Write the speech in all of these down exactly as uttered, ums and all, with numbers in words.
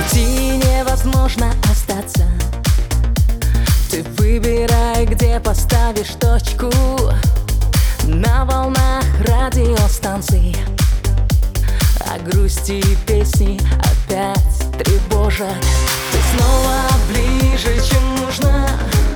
пути невозможно остаться. Ты выбирай, где поставишь точку. На волнах радиостанций, а грусти и песни опять тревожат. Ты снова ближе, чем нужно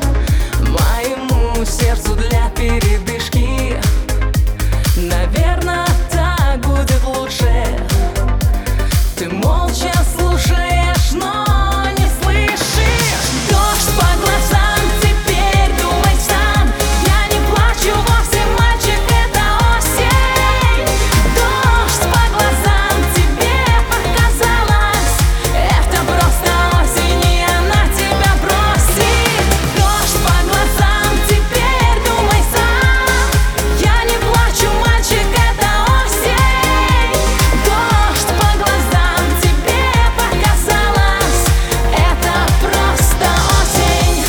моему сердцу для передышки. Наверное, так будет лучше. Ты молча слушаешь, но не слышишь. Дождь по глазам, теперь думай сам. Я не плачу вовсе, мальчик, это осень. Дождь по глазам, тебе показалось. Это просто осень, и она тебя бросит. Дождь по глазам, теперь думай сам. Я не плачу, мальчик, это осень. Дождь по глазам, тебе показалось. Это просто осень.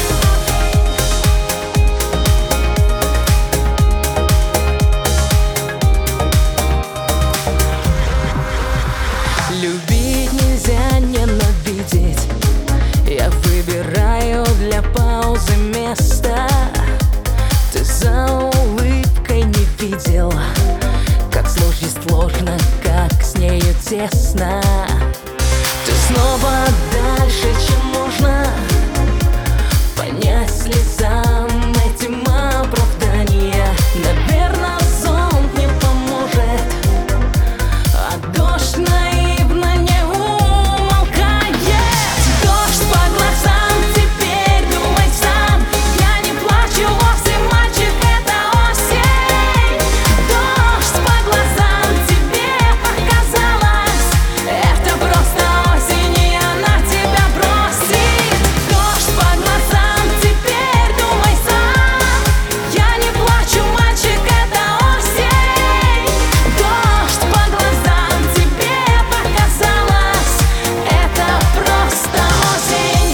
Любить нельзя ненавидеть. Я выбираю для паузы место. Ты за улыбкой не видел, как с ложью сложно, как с нею тесно. Ты снова дальше, чем нужно. Понять слезам этим оправдания. Наверное, зонт не поможет, а дождь наивно не умолкает. Дождь по глазам, теперь думай сам. Я не плачу вовсе, мальчик, это осень. Дождь по глазам, тебе показалось. Это просто осень, и она тебя бросит. Дождь по глазам, теперь думай сам. Я не плачу, мальчик, это осень. Дождь по глазам, тебе показалось. Это просто осень.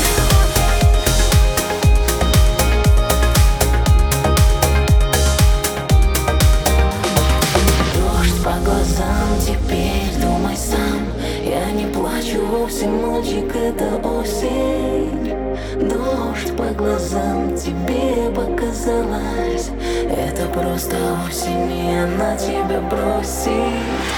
Дождь по глазам, теперь думай сам. Я не плачу вовсе, мальчик, это осень. Дождь по глазам, тебе показалось. Это просто осень, и она тебя бросит.